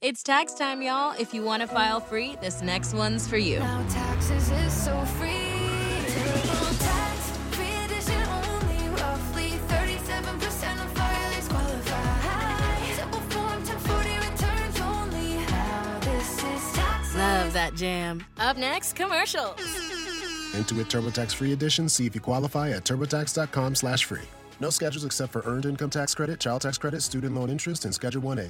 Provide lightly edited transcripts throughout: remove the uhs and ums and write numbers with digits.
It's tax time, y'all. If you want to file free, this next one's for you. Now taxes is so free. TurboTax, free edition only. Roughly 37% of filers qualify. Simple form, 1040 returns only. Now this is taxes. Love that jam. Up next, commercials. Intuit TurboTax free edition. See if you qualify at turbotax.com/free. No schedules except for earned income tax credit, child tax credit, student loan interest, and Schedule 1A.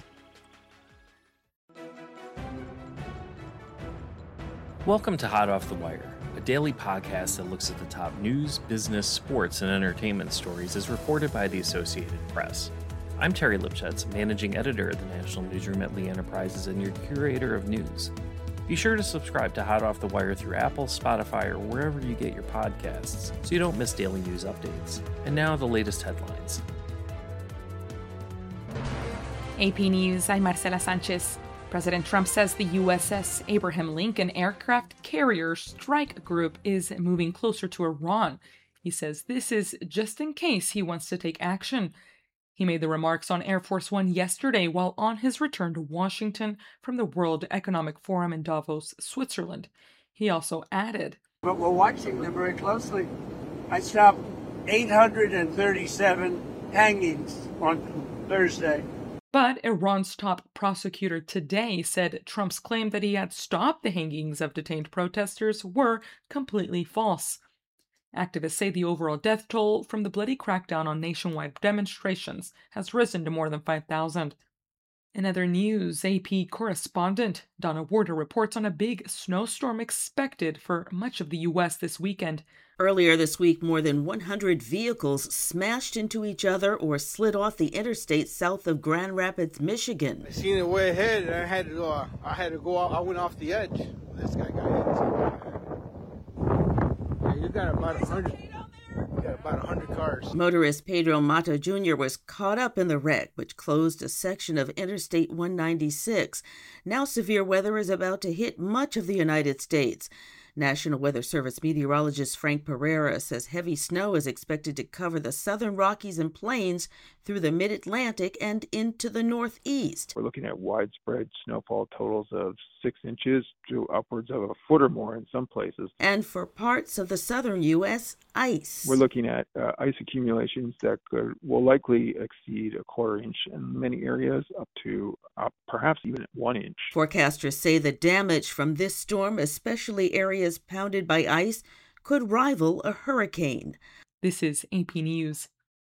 Welcome to Hot Off the Wire, a daily podcast that looks at the top news, business, sports, and entertainment stories as reported by the Associated Press. I'm Terry Lipschutz, managing editor at the National Newsroom at Lee Enterprises and your curator of news. Be sure to subscribe to Hot Off the Wire through Apple, Spotify, or wherever you get your podcasts so you don't miss daily news updates. And now the latest headlines. AP News, I'm Marcela Sanchez. President Trump says the USS Abraham Lincoln aircraft carrier strike group is moving closer to Iran. He says this is just in case he wants to take action. He made the remarks on Air Force One yesterday while on his return to Washington from the World Economic Forum in Davos, Switzerland. He also added, "But we're watching them very closely. I stopped 837 hangings on Thursday." But Iran's top prosecutor today said Trump's claim that he had stopped the hangings of detained protesters were completely false. Activists say the overall death toll from the bloody crackdown on nationwide demonstrations has risen to more than 5,000. In other news, AP correspondent Donna Warder reports on a big snowstorm expected for much of the U.S. this weekend. Earlier this week, more than 100 vehicles smashed into each other or slid off the interstate south of Grand Rapids, Michigan. I seen it way ahead, and I had to go out. I went off the edge. This guy got hit. You got about 100 cars. Motorist Pedro Mata Jr. was caught up in the wreck, which closed a section of Interstate 196. Now severe weather is about to hit much of the United States. National Weather Service meteorologist Frank Pereira says heavy snow is expected to cover the southern Rockies and Plains through the mid-Atlantic and into the Northeast. We're looking at widespread snowfall totals of 6 inches to upwards of a foot or more in some places. And for parts of the southern U.S., ice. We're looking at ice accumulations that will likely exceed a quarter inch in many areas, up to perhaps even 1 inch. Forecasters say the damage from this storm, especially areas pounded by ice, could rival a hurricane. This is AP News.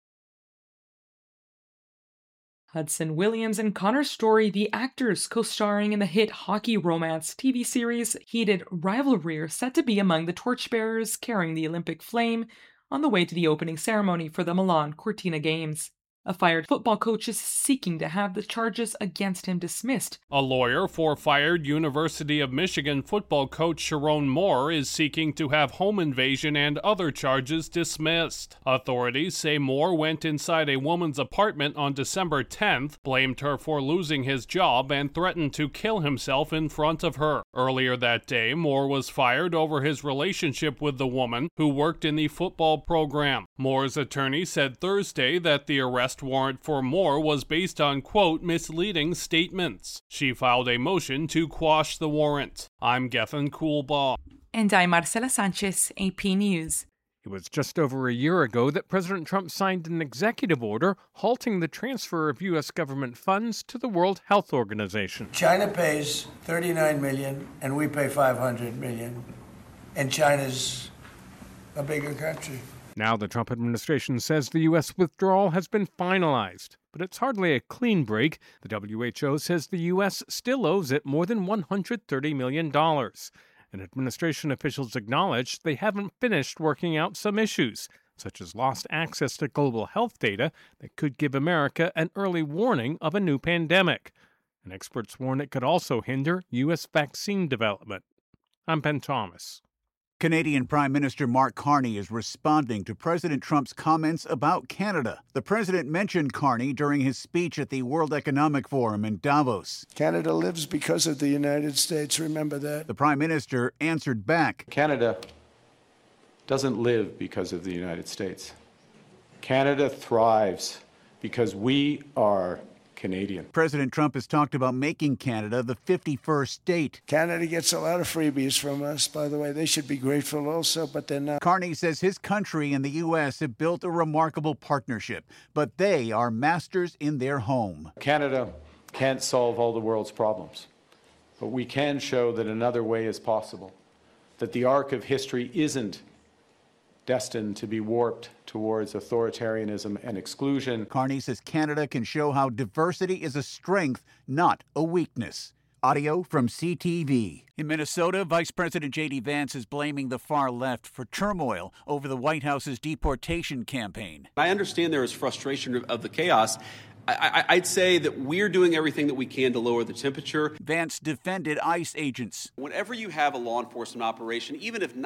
Hudson Williams and Connor Story, the actors co-starring in the hit hockey romance TV series Heated Rivalry, are set to be among the torchbearers carrying the Olympic flame on the way to the opening ceremony for the Milan Cortina Games. A fired football coach is seeking to have the charges against him dismissed. A lawyer for fired University of Michigan football coach Sharon Moore is seeking to have home invasion and other charges dismissed. Authorities say Moore went inside a woman's apartment on December 10th, blamed her for losing his job, and threatened to kill himself in front of her. Earlier that day, Moore was fired over his relationship with the woman who worked in the football program. Moore's attorney said Thursday that the arrest warrant for Moore was based on, quote, misleading statements. She filed a motion to quash the warrant. I'm Gethin Coolbaugh. And I'm Marcela Sanchez, AP News. It was just over a year ago that President Trump signed an executive order halting the transfer of U.S. government funds to the World Health Organization. China pays $39 million, and we pay $500 million. And China's a bigger country. Now the Trump administration says the U.S. withdrawal has been finalized, but it's hardly a clean break. The WHO says the U.S. still owes it more than $130 million. And administration officials acknowledge they haven't finished working out some issues, such as lost access to global health data that could give America an early warning of a new pandemic. And experts warn it could also hinder U.S. vaccine development. I'm Ben Thomas. Canadian Prime Minister Mark Carney is responding to President Trump's comments about Canada. The president mentioned Carney during his speech at the World Economic Forum in Davos. Canada lives because of the United States, remember that. The prime minister answered back. Canada doesn't live because of the United States. Canada thrives because we are Canadian. President Trump has talked about making Canada the 51st state. Canada gets a lot of freebies from us, by the way. They should be grateful also, but they're not. Carney says his country and the U.S. have built a remarkable partnership, but they are masters in their home. Canada can't solve all the world's problems, but we can show that another way is possible, that the arc of history isn't destined to be warped towards authoritarianism and exclusion. Carney says Canada can show how diversity is a strength, not a weakness. Audio from CTV. In Minnesota, Vice President J.D. Vance is blaming the far left for turmoil over the White House's deportation campaign. I understand there is frustration of the chaos. I'd say that we're doing everything that we can to lower the temperature. Vance defended ICE agents. Whenever you have a law enforcement operation, even if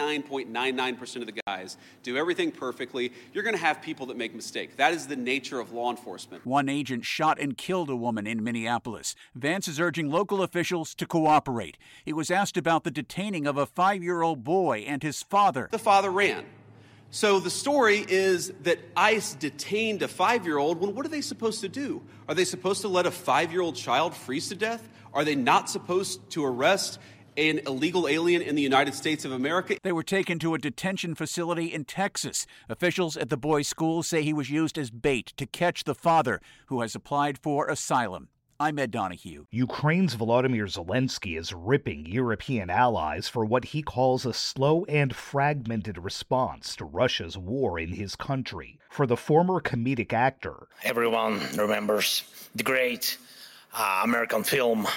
99.99% of the guys do everything perfectly, you're going to have people that make mistakes. That is the nature of law enforcement. One agent shot and killed a woman in Minneapolis. Vance is urging local officials to cooperate. He was asked about the detaining of a 5-year-old boy and his father. The father ran. So the story is that ICE detained a 5-year-old. Well, what are they supposed to do? Are they supposed to let a 5-year-old child freeze to death? Are they not supposed to arrest an illegal alien in the United States of America? They were taken to a detention facility in Texas. Officials at the boys' school say he was used as bait to catch the father, who has applied for asylum. I'm Ed Donahue. Ukraine's Volodymyr Zelensky is ripping European allies for what he calls a slow and fragmented response to Russia's war in his country. For the former comedic actor, everyone remembers the great American film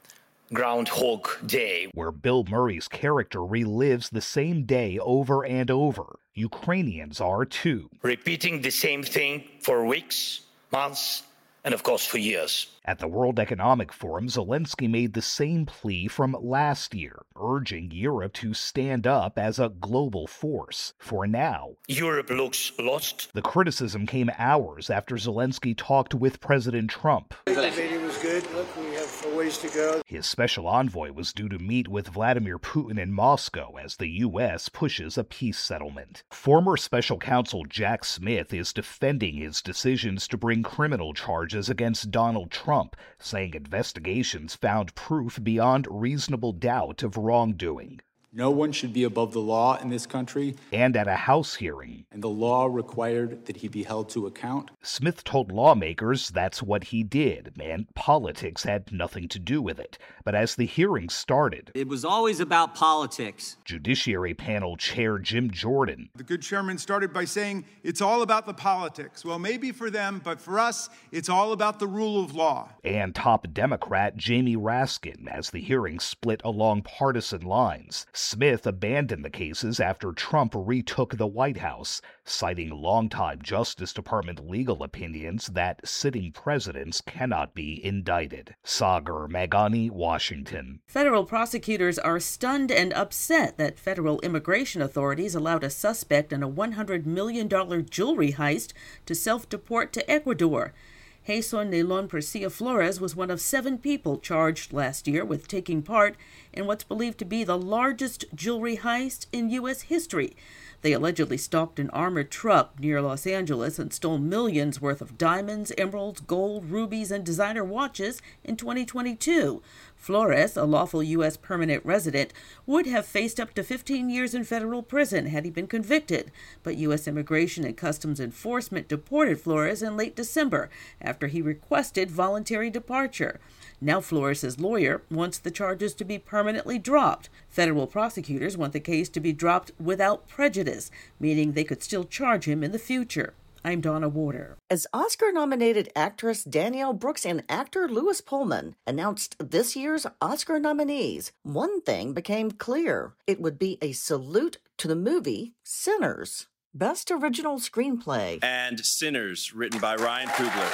Groundhog Day, where Bill Murray's character relives the same day over and over. Ukrainians are too. Repeating the same thing for weeks, months, and of course for years. At the World Economic Forum, Zelensky made the same plea from last year, urging Europe to stand up as a global force. For now, Europe looks lost. The criticism came hours after Zelensky talked with President Trump. The meeting was good. Look, we have a ways to go. His special envoy was due to meet with Vladimir Putin in Moscow as the U.S. pushes a peace settlement. Former special counsel Jack Smith is defending his decisions to bring criminal charges against Donald Trump, saying investigations found proof beyond reasonable doubt of wrongdoing. No one should be above the law in this country. And at a House hearing, and the law required that he be held to account. Smith told lawmakers that's what he did, and politics had nothing to do with it. But as the hearing started, it was always about politics. Judiciary Panel Chair Jim Jordan. The good chairman started by saying it's all about the politics. Well, maybe for them, but for us, it's all about the rule of law. And top Democrat Jamie Raskin as the hearing split along partisan lines. Smith abandoned the cases after Trump retook the White House, citing longtime Justice Department legal opinions that sitting presidents cannot be indicted. Sagar Meghani, Washington. Federal prosecutors are stunned and upset that federal immigration authorities allowed a suspect in a $100 million jewelry heist to self-deport to Ecuador. Jason Nelon Percia Flores was one of 7 people charged last year with taking part in what's believed to be the largest jewelry heist in U.S. history. They allegedly stalked an armored truck near Los Angeles and stole millions worth of diamonds, emeralds, gold, rubies, and designer watches in 2022. Flores, a lawful U.S. permanent resident, would have faced up to 15 years in federal prison had he been convicted. But U.S. Immigration and Customs Enforcement deported Flores in late December after he requested voluntary departure. Now Flores' lawyer wants the charges to be permanently dropped. Federal prosecutors want the case to be dropped without prejudice, meaning they could still charge him in the future. I'm Donna Warder. As Oscar-nominated actress Danielle Brooks and actor Louis Pullman announced this year's Oscar nominees, one thing became clear. It would be a salute to the movie Sinners. Best Original Screenplay. And Sinners, written by Ryan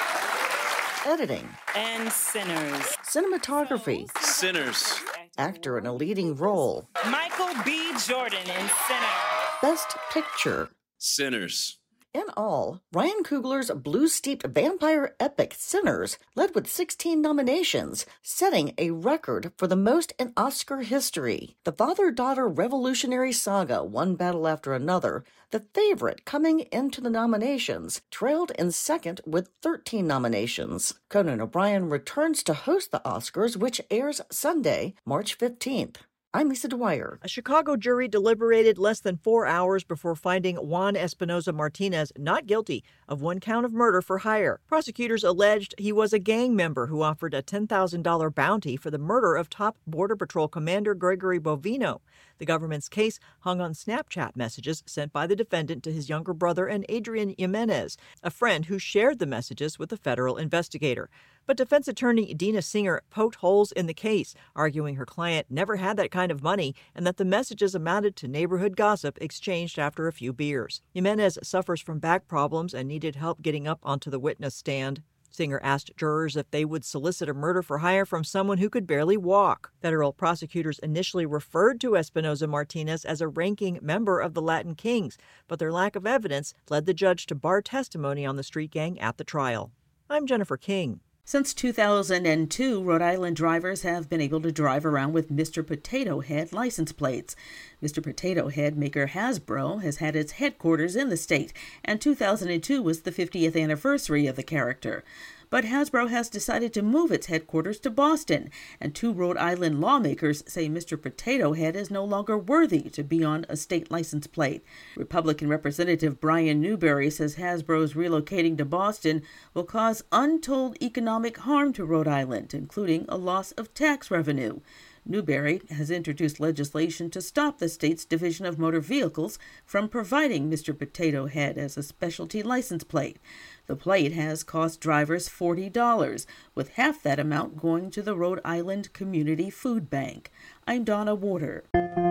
Coogler. Editing. And Sinners. Cinematography. Sinners. Actor in a leading role. Michael B. Jordan in Sinners. Best Picture. Sinners. In all, Ryan Coogler's blue-steeped vampire epic Sinners led with 16 nominations, setting a record for the most in Oscar history. The father-daughter revolutionary saga, one battle after another, the favorite coming into the nominations, trailed in second with 13 nominations. Conan O'Brien returns to host the Oscars, which airs Sunday, March 15th. I'm Lisa Dwyer. A Chicago jury deliberated less than 4 hours before finding Juan Espinoza Martinez not guilty of one count of murder for hire. Prosecutors alleged he was a gang member who offered a $10,000 bounty for the murder of top Border Patrol Commander Gregory Bovino. The government's case hung on Snapchat messages sent by the defendant to his younger brother and Adrian Jimenez, a friend who shared the messages with a federal investigator. But defense attorney Dina Singer poked holes in the case, arguing her client never had that kind of money and that the messages amounted to neighborhood gossip exchanged after a few beers. Jimenez suffers from back problems and needed help getting up onto the witness stand. Singer asked jurors if they would solicit a murder for hire from someone who could barely walk. Federal prosecutors initially referred to Espinoza Martinez as a ranking member of the Latin Kings, but their lack of evidence led the judge to bar testimony on the street gang at the trial. I'm Jennifer King. Since 2002, Rhode Island drivers have been able to drive around with Mr. Potato Head license plates. Mr. Potato Head maker Hasbro has had its headquarters in the state, and 2002 was the 50th anniversary of the character. But Hasbro has decided to move its headquarters to Boston, and 2 Rhode Island lawmakers say Mr. Potato Head is no longer worthy to be on a state license plate. Republican Representative Brian Newberry says Hasbro's relocating to Boston will cause untold economic harm to Rhode Island, including a loss of tax revenue. Newberry has introduced legislation to stop the state's Division of Motor Vehicles from providing Mr. Potato Head as a specialty license plate. The plate has cost drivers $40, with half that amount going to the Rhode Island Community Food Bank. I'm Donna Warder.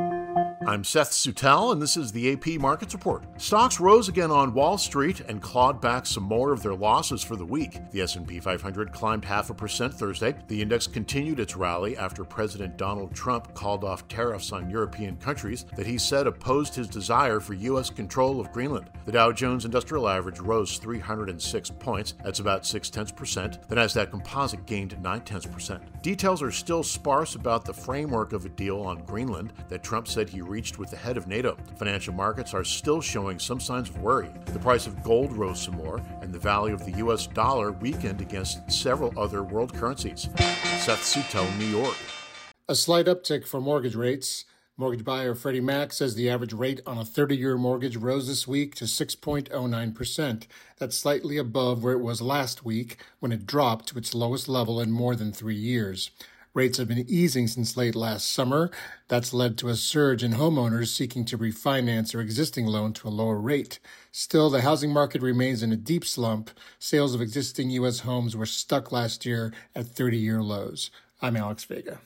I'm Seth Sutel, and this is the AP Markets Report. Stocks rose again on Wall Street and clawed back some more of their losses for the week. The S&P 500 climbed 0.5% Thursday. The index continued its rally after President Donald Trump called off tariffs on European countries that he said opposed his desire for U.S. control of Greenland. The Dow Jones Industrial Average rose 306 points. That's about 0.6%. The Nasdaq Composite gained 0.9%. Details are still sparse about the framework of a deal on Greenland that Trump said he reached with the head of NATO. Financial markets are still showing some signs of worry. The price of gold rose some more, and the value of the U.S. dollar weakened against several other world currencies. Seth Sutel, New York. A slight uptick for mortgage rates. Mortgage buyer Freddie Mac says the average rate on a 30-year mortgage rose this week to 6.09%. That's slightly above where it was last week when it dropped to its lowest level in more than 3 years. Rates have been easing since late last summer. That's led to a surge in homeowners seeking to refinance their existing loan to a lower rate. Still, the housing market remains in a deep slump. Sales of existing U.S. homes were stuck last year at 30-year lows. I'm Alex Vega.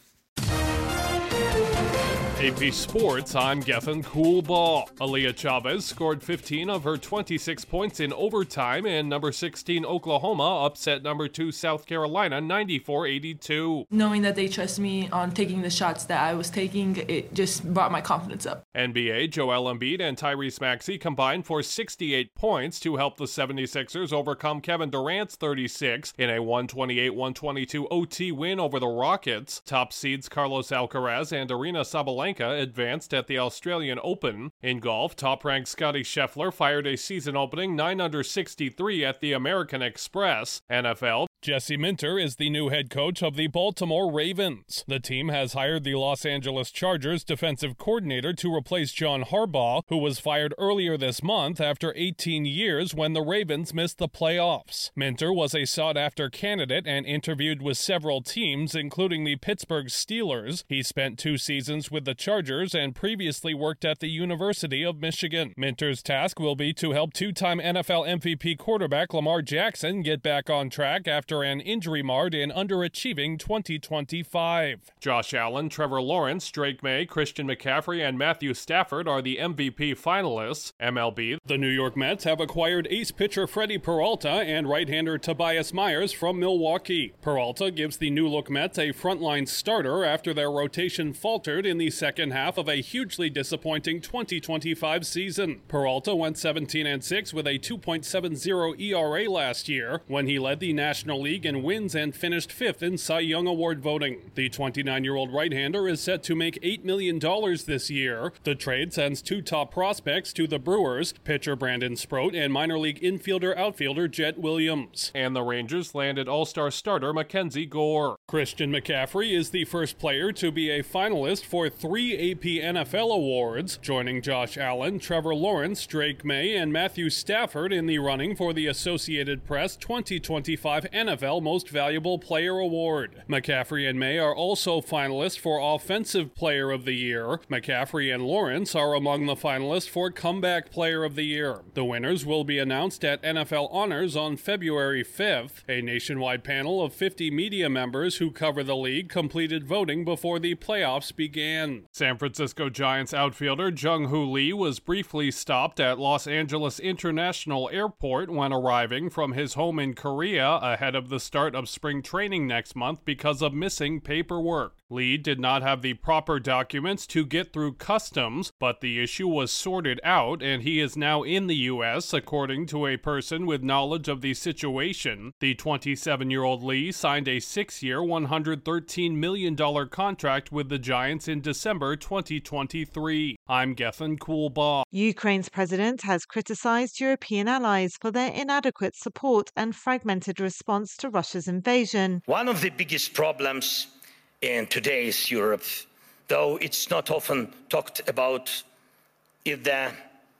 AP Sports, I'm Gethin Coolball. Aaliyah Chavez scored 15 of her 26 points in overtime, and number 16 Oklahoma upset number 2 South Carolina 94-82. Knowing that they trust me on taking the shots that I was taking, it just brought my confidence up. NBA, Joel Embiid and Tyrese Maxey combined for 68 points to help the 76ers overcome Kevin Durant's 36 in a 128-122 OT win over the Rockets. Top seeds Carlos Alcaraz and Aryna Sabalenka advanced at the Australian Open. In golf, top-ranked Scottie Scheffler fired a season-opening 9 under 63 at the American Express. NFL, Jesse Minter is the new head coach of the Baltimore Ravens. The team has hired the Los Angeles Chargers defensive coordinator to replace John Harbaugh, who was fired earlier this month after 18 years when the Ravens missed the playoffs. Minter was a sought-after candidate and interviewed with several teams, including the Pittsburgh Steelers. He spent 2 seasons with the Chargers and previously worked at the University of Michigan. Minter's task will be to help 2-time NFL MVP quarterback Lamar Jackson get back on track after after an injury-marred and underachieving 2025. Josh Allen, Trevor Lawrence, Drake May, Christian McCaffrey, and Matthew Stafford are the MVP finalists. MLB, the New York Mets have acquired ace pitcher Freddie Peralta and right-hander Tobias Myers from Milwaukee. Peralta gives the new-look Mets a frontline starter after their rotation faltered in the second half of a hugely disappointing 2025 season. Peralta went 17-6 with a 2.70 ERA last year when he led the National League in wins and finished 5th in Cy Young Award voting. The 29-year-old right-hander is set to make $8 million this year. The trade sends 2 top prospects to the Brewers, pitcher Brandon Sproat and minor league infielder-outfielder Jet Williams. And the Rangers landed all-star starter Mackenzie Gore. Christian McCaffrey is the first player to be a finalist for 3 AP NFL awards, joining Josh Allen, Trevor Lawrence, Drake May, and Matthew Stafford in the running for the Associated Press 2025 NFL Most Valuable Player Award. McCaffrey and May are also finalists for Offensive Player of the Year. McCaffrey and Lawrence are among the finalists for Comeback Player of the Year. The winners will be announced at NFL Honors on February 5th. A nationwide panel of 50 media members who cover the league completed voting before the playoffs began. San Francisco Giants outfielder Jung-Hoo Lee was briefly stopped at Los Angeles International Airport when arriving from his home in Korea ahead of the start of spring training next month because of missing paperwork. Lee did not have the proper documents to get through customs, but the issue was sorted out and he is now in the U.S., according to a person with knowledge of the situation. The 27-year-old Lee signed a 6-year, $113 million contract with the Giants in December 2023. I'm Gethin Coolbaugh. Ukraine's president has criticized European allies for their inadequate support and fragmented response to Russia's invasion. One of the biggest problems in today's Europe, though it's not often talked about, is the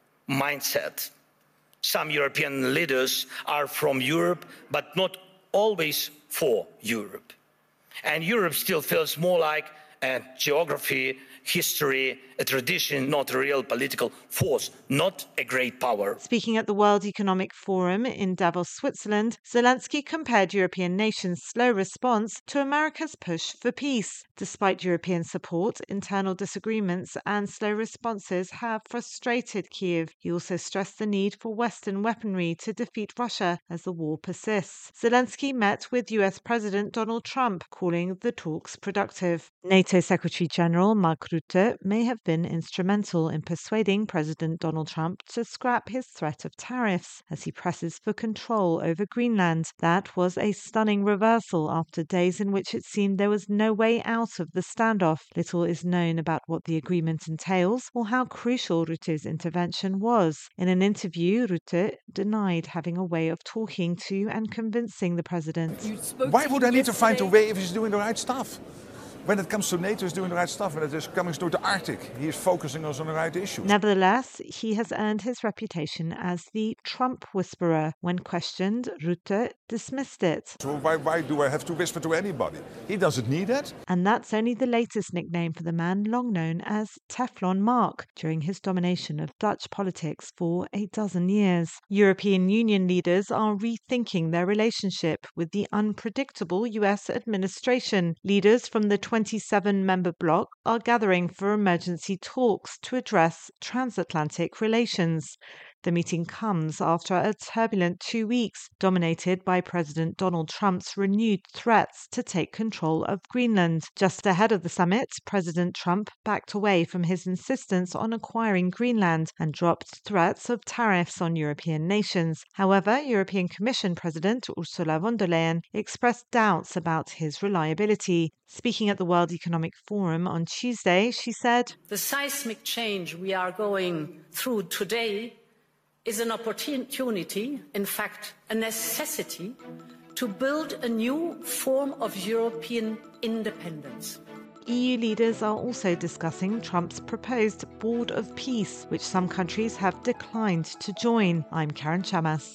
mindset. Some European leaders are from Europe, but not always for Europe. And Europe still feels more like a geography, history, a tradition, not a real political force, not a great power. Speaking at the World Economic Forum in Davos, Switzerland, Zelensky compared European nations' slow response to America's push for peace. Despite European support, internal disagreements and slow responses have frustrated Kyiv. He also stressed the need for Western weaponry to defeat Russia as the war persists. Zelensky met with US President Donald Trump, calling the talks productive. NATO Secretary General Mark Rutte may have been instrumental in persuading President Donald Trump to scrap his threat of tariffs as he presses for control over Greenland. That was a stunning reversal after days in which it seemed there was no way out of the standoff. Little is known about what the agreement entails or how crucial Rutte's intervention was. In an interview, Rutte denied having a way of talking to and convincing the president. Why would I need to find a way if he's doing the right stuff? When it comes to NATO, he's doing the right stuff. When it is coming to the Arctic, he is focusing us on the right issues. Nevertheless, he has earned his reputation as the Trump whisperer. When questioned, Rutte dismissed it. So why do I have to whisper to anybody? He doesn't need it. And that's only the latest nickname for the man long known as Teflon Mark during his domination of Dutch politics for a dozen years. European Union leaders are rethinking their relationship with the unpredictable US administration. Leaders from the 27-member bloc are gathering for emergency talks to address transatlantic relations. The meeting comes after a turbulent 2 weeks dominated by President Donald Trump's renewed threats to take control of Greenland. Just ahead of the summit, President Trump backed away from his insistence on acquiring Greenland and dropped threats of tariffs on European nations. However, European Commission President Ursula von der Leyen expressed doubts about his reliability. Speaking at the World Economic Forum on Tuesday, she said, "The seismic change we are going through today is an opportunity, in fact, a necessity, to build a new form of European independence." EU leaders are also discussing Trump's proposed Board of Peace, which some countries have declined to join. I'm Karen Chamas.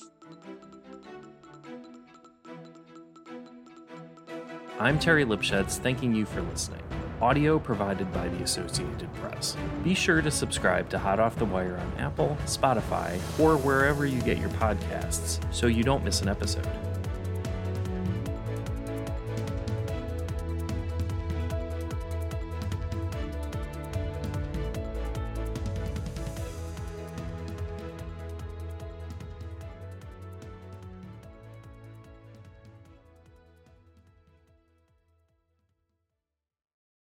I'm Terry Lipschutz, thanking you for listening. Audio provided by the Associated Press. Be sure to subscribe to Hot Off the Wire on Apple, Spotify, or wherever you get your podcasts so you don't miss an episode.